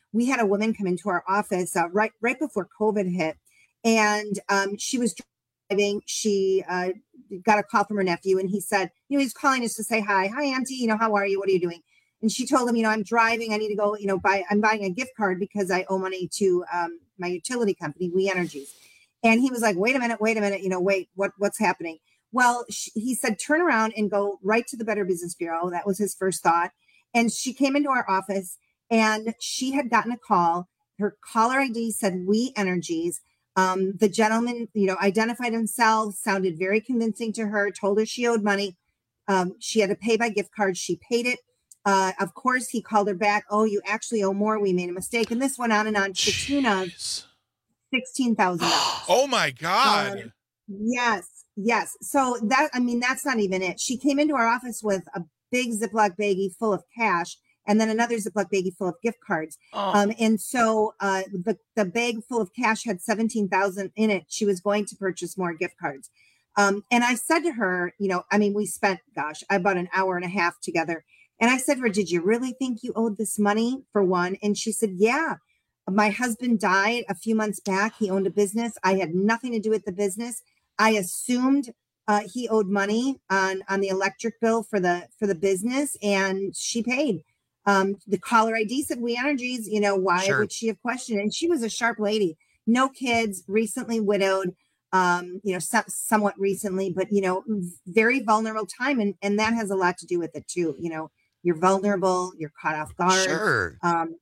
we had a woman come into our office right before COVID hit, and she was driving. She got a call from her nephew, and he said, he's calling us to say hi, auntie, how are you? What are you doing? And she told him, I'm driving. I need to go, I'm buying a gift card because I owe money to my utility company, We Energies. And he was like, wait a minute, what's happening? Well, he said, turn around and go right to the Better Business Bureau. That was his first thought. And she came into our office and she had gotten a call. Her caller ID said We Energies. The gentleman, identified himself, sounded very convincing to her, told her she owed money. She had to pay by gift card. She paid it. Of course, he called her back. Oh, you actually owe more. We made a mistake. And this went on and on to the tune of $16,000. Oh, my God. Yes. So that's not even it. She came into our office with a big Ziploc baggie full of cash and then another Ziploc baggie full of gift cards. And so the bag full of cash had $17,000 in it. She was going to purchase more gift cards. And I said to her, we spent, about an hour and a half together. And I said to her, did you really think you owed this money, for one? And she said, yeah. My husband died a few months back. He owned a business. I had nothing to do with the business. I assumed he owed money on the electric bill for the business, and she paid. The caller ID said We Energies. Why would she have questioned it? And she was a sharp lady. No kids, recently widowed. Somewhat recently, but very vulnerable time, and that has a lot to do with it too. You're vulnerable. You're caught off guard. Sure.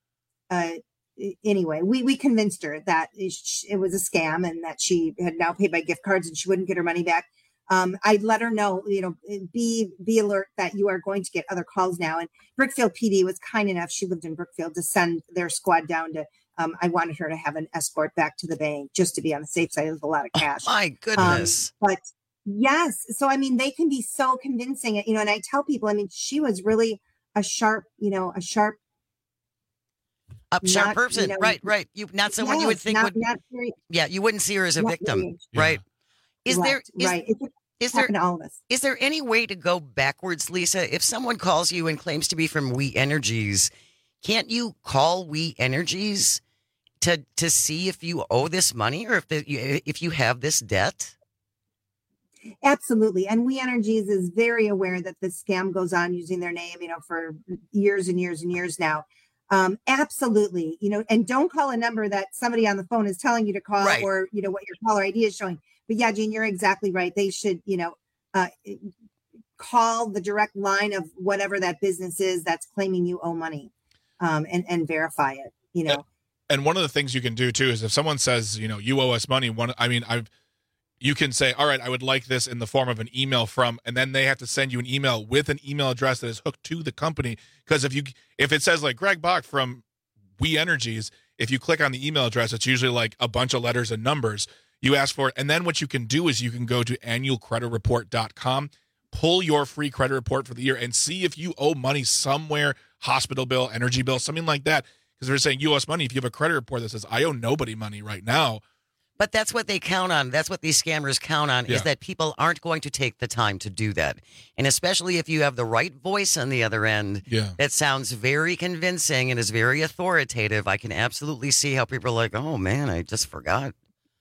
Anyway, we convinced her that it was a scam and that she had now paid by gift cards and she wouldn't get her money back. I let her know, be alert that you are going to get other calls now. And Brookfield PD was kind enough. She lived in Brookfield to send their squad down to, I wanted her to have an escort back to the bank just to be on the safe side. It was a lot of cash. Oh, my goodness. But yes. So, they can be so convincing, and I tell people, she was really a sharp person. Right. You not someone you would think would. You wouldn't see her as a victim, right? Is there any way to go backwards, Lisa? If someone calls you and claims to be from We Energies, can't you call We Energies to see if you owe this money or if you have this debt? Absolutely. And We Energies is very aware that this scam goes on using their name, for years and years and years now. Absolutely. And don't call a number that somebody on the phone is telling you to call or, what your caller ID is showing. But yeah, Jane, you're exactly right. They should, call the direct line of whatever that business is that's claiming you owe money, and verify it, And one of the things you can do too is if someone says, you owe us money, you can say, all right, I would like this in the form of an email from, and then they have to send you an email with an email address that is hooked to the company. Because if it says like Greg Bach from We Energies, if you click on the email address, it's usually like a bunch of letters and numbers. You ask for it. And then what you can do is you can go to annualcreditreport.com, pull your free credit report for the year and see if you owe money somewhere, hospital bill, energy bill, something like that. Because they're saying you owe us money. If you have a credit report that says, I owe nobody money right now. But that's what they count on. That's what these scammers count on, is that people aren't going to take the time to do that. And especially if you have the right voice on the other end, that sounds very convincing and is very authoritative. I can absolutely see how people are like, oh, man, I just forgot.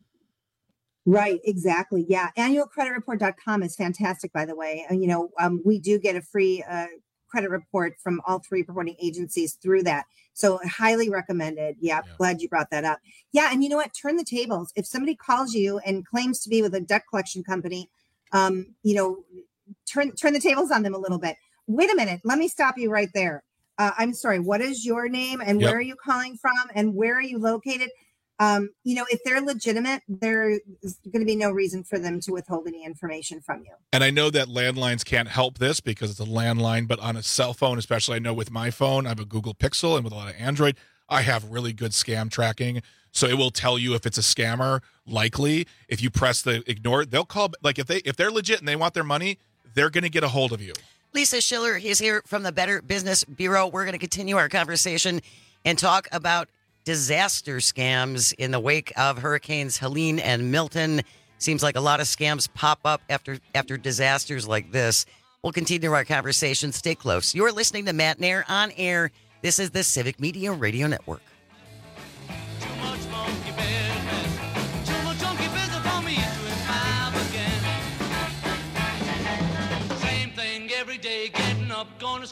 Right, exactly. Yeah. Annualcreditreport.com is fantastic, by the way. We do get a free credit report from all three reporting agencies through that. So highly recommended. Yeah, glad you brought that up. Yeah, and you know what? Turn the tables. If somebody calls you and claims to be with a debt collection company, turn the tables on them a little bit. Wait a minute. Let me stop you right there. I'm sorry. What is your name and where are you calling from and where are you located? If they're legitimate, there's going to be no reason for them to withhold any information from you. And I know that landlines can't help this because it's a landline, but on a cell phone, especially I know with my phone, I have a Google Pixel, and with a lot of Android, I have really good scam tracking. So it will tell you if it's a scammer, likely. If you press the ignore, they'll call, like if they're legit and they want their money, they're going to get a hold of you. Lisa Schiller is here from the Better Business Bureau. We're going to continue our conversation and talk about disaster scams in the wake of Hurricanes Helene and Milton. Seems like a lot of scams pop up after disasters like this. We'll continue our conversation. Stay close. You're listening to Matt Nair on air. This is the Civic Media Radio Network.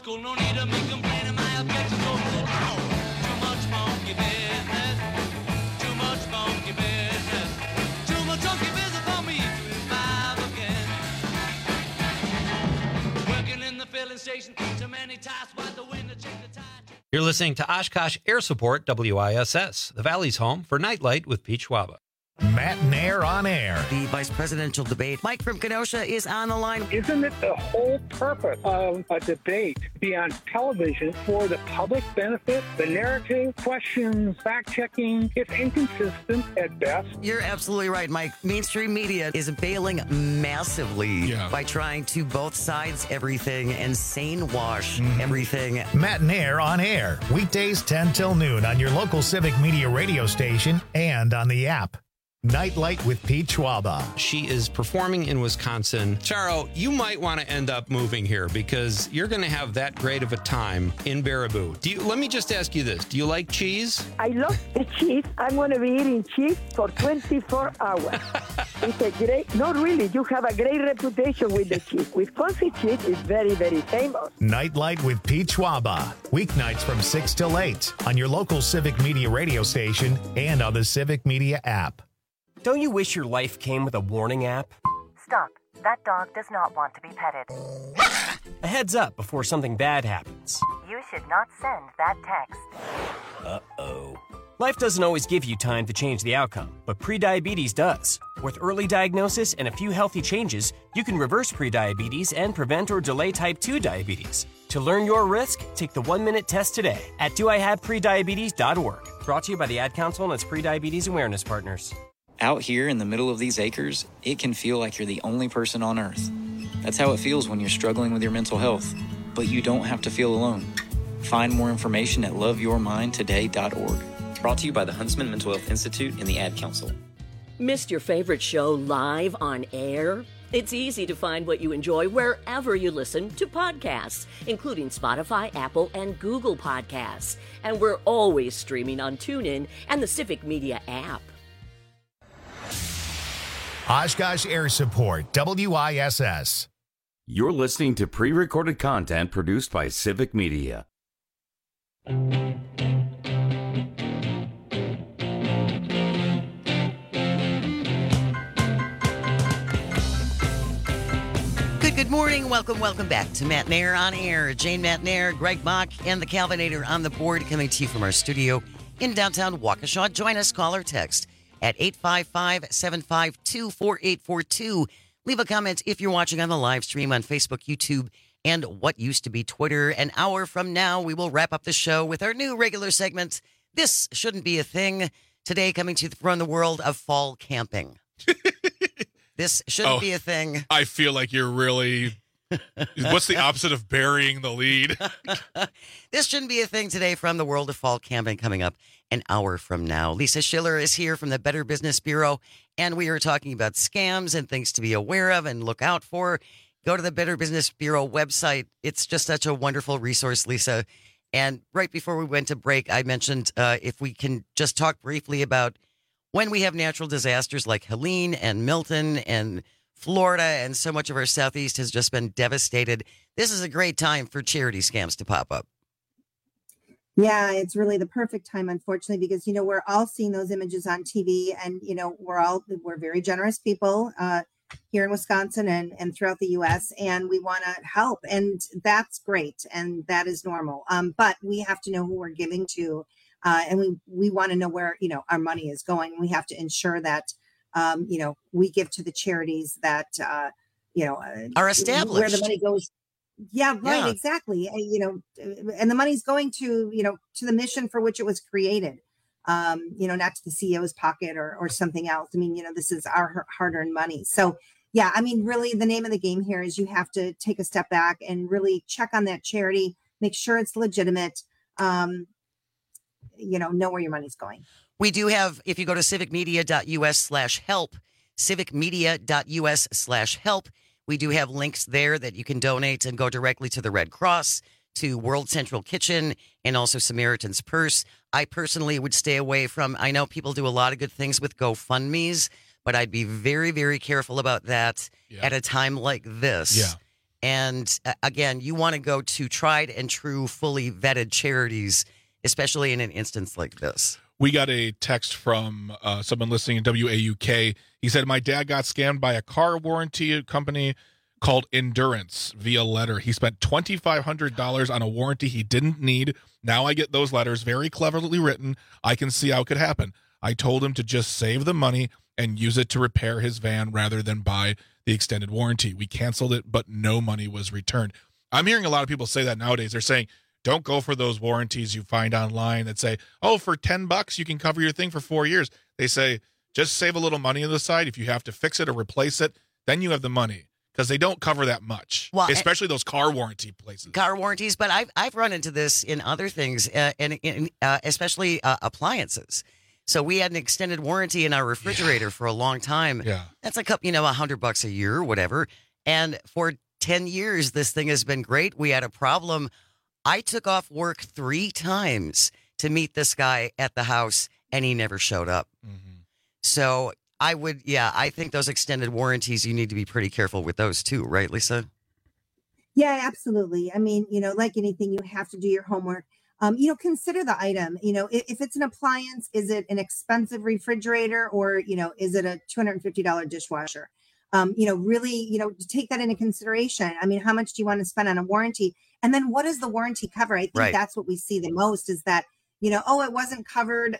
school, no need to be complaining. My objections go full. Too much monkey business. Too much monkey business. Too much monkey business for me to revive again. Working in the filling station, too many times, why the wind to change the tide. You're listening to Oshkosh Air Support WISS, the Valley's home for Nightlight with Pete Schwaba. Matt Nair on air. The vice presidential debate. Mike from Kenosha is on the line. Isn't it the whole purpose of a debate to be on television for the public benefit? The narrative, questions, fact-checking, it's inconsistent at best. You're absolutely right, Mike. Mainstream media is bailing massively by trying to both sides everything and sane wash everything. Matt Nair on air. Weekdays 10 till noon on your local Civic Media radio station and on the app. Nightlight with Pete Schwaba. She is performing in Wisconsin. Charo, you might want to end up moving here because you're going to have that great of a time in Baraboo. Let me just ask you this. Do you like cheese? I love the cheese. I'm going to be eating cheese for 24 hours. It's a great, not really, you have a great reputation with the cheese. Wisconsin cheese is very, very famous. Nightlight with Pete Schwaba. Weeknights from 6 till 8 on your local Civic Media radio station and on the Civic Media app. Don't you wish your life came with a warning app? Stop. That dog does not want to be petted. A heads up before something bad happens. You should not send that text. Uh-oh. Life doesn't always give you time to change the outcome, but prediabetes does. With early diagnosis and a few healthy changes, you can reverse prediabetes and prevent or delay type 2 diabetes. To learn your risk, take the 1-minute test today at doihaveprediabetes.org. Brought to you by the Ad Council and its prediabetes awareness partners. Out here in the middle of these acres, it can feel like you're the only person on Earth. That's how it feels when you're struggling with your mental health. But you don't have to feel alone. Find more information at loveyourmindtoday.org. Brought to you by the Huntsman Mental Health Institute and the Ad Council. Missed your favorite show live on air? It's easy to find what you enjoy wherever you listen to podcasts, including Spotify, Apple, and Google Podcasts. And we're always streaming on TuneIn and the Civic Media app. Oshkosh Air Support, WISS. You're listening to pre-recorded content produced by Civic Media. Good morning. Welcome back to Matt Nair on air. Jane Matt Nair, Greg Mock, and the Calvinator on the board coming to you from our studio in downtown Waukesha. Join us, call or text at 855-752-4842. Leave a comment if you're watching on the live stream on Facebook, YouTube, and what used to be Twitter. An hour from now, we will wrap up the show with our new regular segment, This Shouldn't Be a Thing, today coming to you from the world of fall camping. This shouldn't be a thing. I feel like you're really... What's the opposite of burying the lead? This shouldn't be a thing today from the world of fall camping coming up an hour from now. Lisa Schiller is here from the Better Business Bureau, and we are talking about scams and things to be aware of and look out for. Go to the Better Business Bureau website. It's just such a wonderful resource, Lisa. And right before we went to break, I mentioned if we can just talk briefly about when we have natural disasters like Helene and Milton and Florida, and so much of our Southeast has just been devastated. This is a great time for charity scams to pop up. Yeah, it's really the perfect time, unfortunately, because, we're all seeing those images on TV and, we're very generous people here in Wisconsin and throughout the U.S. and we want to help. And that's great. And that is normal. But we have to know who we're giving to. And we want to know where, our money is going. We have to ensure that, we give to the charities that, are established. Where the money goes. Yeah, right. Yeah. Exactly. And the money's going to, to the mission for which it was created, not to the CEO's pocket or something else. I mean, this is our hard-earned money. So, yeah, I mean, really the name of the game here is you have to take a step back and really check on that charity, make sure it's legitimate, know where your money's going. We do have, if you go to civicmedia.us/help, civicmedia.us/help, we do have links there that you can donate and go directly to the Red Cross, to World Central Kitchen, and also Samaritan's Purse. I personally would stay away from, I know people do a lot of good things with GoFundMes, but I'd be very, very careful about that at a time like this. Yeah. And again, you want to go to tried and true, fully vetted charities, especially in an instance like this. We got a text from someone listening in WAUK. He said, my dad got scammed by a car warranty company called Endurance via letter. He spent $2,500 on a warranty he didn't need. Now I get those letters very cleverly written. I can see how it could happen. I told him to just save the money and use it to repair his van rather than buy the extended warranty. We canceled it, but no money was returned. I'm hearing a lot of people say that nowadays. They're saying, don't go for those warranties you find online that say, oh, for $10 you can cover your thing for 4 years. They say, just save a little money on the side. If you have to fix it or replace it, then you have the money. Because they don't cover that much, especially those car warranty places. Car warranties, but I've run into this in other things, and especially appliances. So we had an extended warranty in our refrigerator for a long time. Yeah, that's like $100 a year or whatever. And for 10 years, this thing has been great. We had a problem. I took off work 3 times to meet this guy at the house, and he never showed up. Mm-hmm. So I think those extended warranties, you need to be pretty careful with those too, right, Lisa? Yeah, absolutely. I mean, like anything, you have to do your homework. Consider the item. If it's an appliance, is it an expensive refrigerator or, is it a $250 dishwasher? Really, take that into consideration. I mean, how much do you want to spend on a warranty? And then what does the warranty cover? I think that's what we see the most is that, it wasn't covered,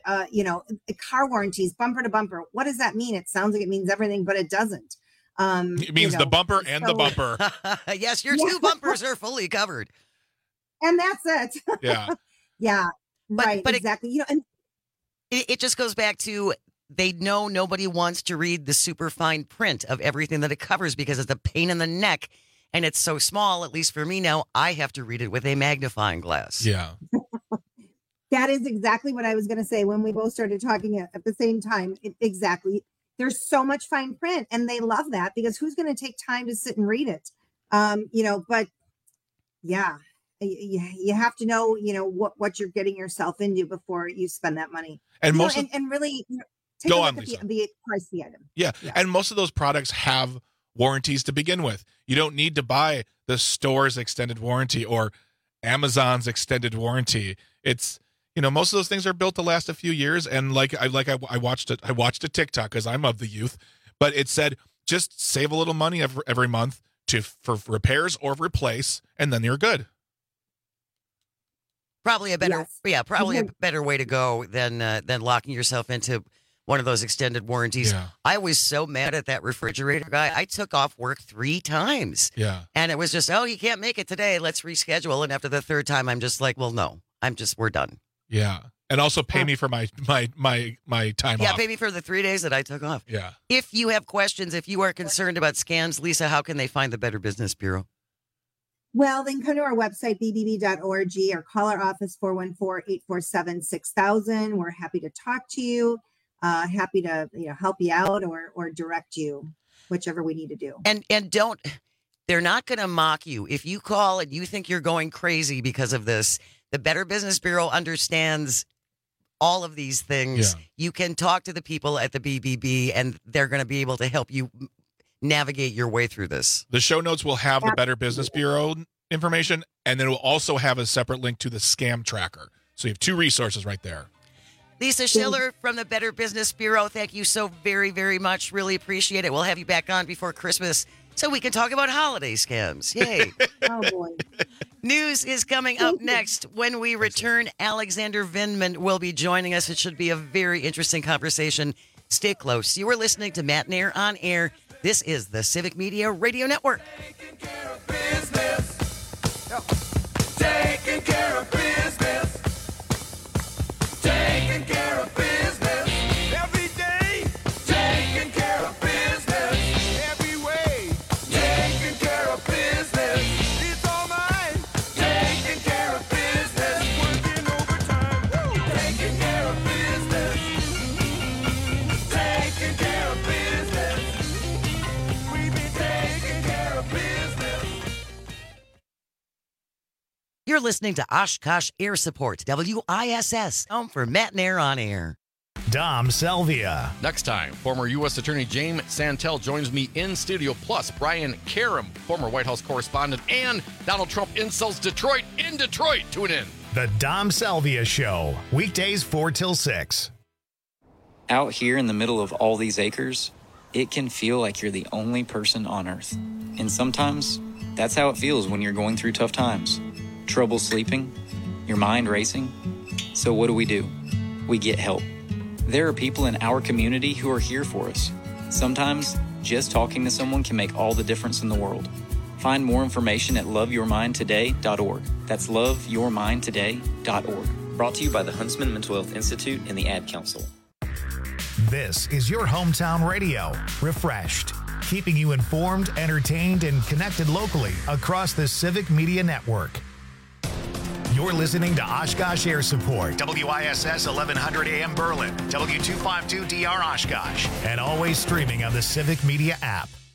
car warranties, bumper to bumper. What does that mean? It sounds like it means everything, but it doesn't. It means the bumper and the bumper. Yes, your 2 bumpers are fully covered. And that's it. Yeah. Yeah. Right. But exactly. And it just goes back to they know nobody wants to read the super fine print of everything that it covers because it's a pain in the neck. And it's so small, at least for me now, I have to read it with a magnifying glass. Yeah. That is exactly what I was going to say when we both started talking at the same time. Exactly. There's so much fine print and they love that because who's going to take time to sit and read it? But yeah, you have to know, what you're getting yourself into before you spend that money. And and really take a look at the price of the item. Yeah. And most of those products have warranties to begin with. You don't need to buy the store's extended warranty or Amazon's extended warranty. It's, most of those things are built to last a few years. And I watched a TikTok because I'm of the youth, but it said just save a little money every month for repairs or replace, and then you're good. Probably a better, a better way to go than locking yourself into one of those extended warranties. Yeah. I was so mad at that refrigerator guy. I took off work 3 times. Yeah. And it was just, you can't make it today. Let's reschedule. And after the 3rd time, I'm just like, well, no, we're done. Yeah. And also pay me for my time off. Yeah, pay me for the 3 days that I took off. Yeah. If you have questions, if you are concerned about scams, Lisa, how can they find the Better Business Bureau? Well, they can come to our website, bbb.org, or call our office, 414-847-6000. We're happy to talk to you, happy to help you out or direct you, whichever we need to do. And they're not going to mock you. If you call and you think you're going crazy because of this, the Better Business Bureau understands all of these things. Yeah. You can talk to the people at the BBB, and they're going to be able to help you navigate your way through this. The show notes will have the Better Business Bureau information, and then it will also have a separate link to the scam tracker. So you have 2 resources right there. Lisa Schiller from the Better Business Bureau, thank you so very, very much. Really appreciate it. We'll have you back on before Christmas so we can talk about holiday scams. Yay. Oh, boy. News is coming up next. When we return, Alexander Vindman will be joining us. It should be a very interesting conversation. Stay close. You are listening to Matt Nair on Air. This is the Civic Media Radio Network. Taking care of business. Taking care of business. Taking care of business. Every day. Taking care of business. Every way. Taking care of business. It's all mine. Taking care of business. Working overtime. Taking care of business. Taking care of business. We've been taking care of business. You're listening to Oshkosh Air Support, WISS, home for Matt Nair on Air. Dom Selvia. Next time, former U.S. Attorney James Santel joins me in studio, plus Brian Karam, former White House correspondent, and Donald Trump insults Detroit in Detroit. Tune in. The Dom Selvia Show, weekdays 4 till 6. Out here in the middle of all these acres, it can feel like you're the only person on Earth. And sometimes, that's how it feels when you're going through tough times. Trouble sleeping, your mind racing. So what do? We get help. There are people in our community who are here for us. Sometimes, just talking to someone can make all the difference in the world. Find more information at loveyourmindtoday.org. That's loveyourmindtoday.org. Brought to you by the Huntsman Mental Health Institute and the Ad Council. This is your hometown radio, refreshed, keeping you informed, entertained, and connected locally across the Civic Media Network. You're listening to Oshkosh Air Support, WISS 1100 AM Berlin, W252DR Oshkosh, and always streaming on the Civic Media app.